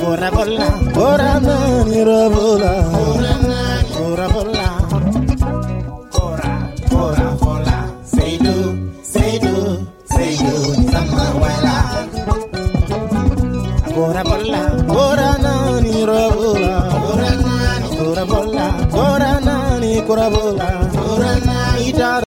Kora bola, kora nani rabola, kora bola, kora bola. Say do, sama wala. Kora bola, kora nani rabola, kora bola, kora nani kora bola, kora nani.